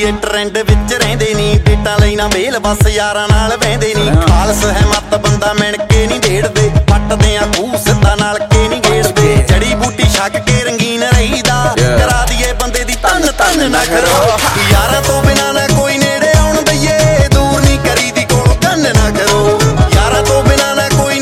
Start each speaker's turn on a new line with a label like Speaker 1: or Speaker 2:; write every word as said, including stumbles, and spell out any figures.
Speaker 1: ਏ trend ਵਿੱਚ ਰਹਿੰਦੇ ਨੀ, ਡੇਟਾਂ ਲਈ ਨਾ ਵੇਲ ਬਸ ਯਾਰਾਂ ਨਾਲ ਬਹਿੰਦੇ ਨੀ। ਖਾਲਸ ਹੈ ਮੱਤ ਬੰਦਾ ਮਿਣ ਕੇ ਨੀ ਢੇੜਦੇ, ਪੱਟਦੇ ਆ ਖੂਹ ਸਿੱਧਾ ਨਾਲ ਕੇ ਨੀ ਗੇੜਦੇ। ਜੜੀ ਬੂਟੀ ਛੱਕ ਕੇ ਰੰਗੀਨ ਰਹੀਦਾ, ਕਰਾ ਦੀਏ ਬੰਦੇ ਦੀ ਤਨ ਤਨ ਨਾ ਕਰੋ। ਯਾਰਾਂ ਤੋਂ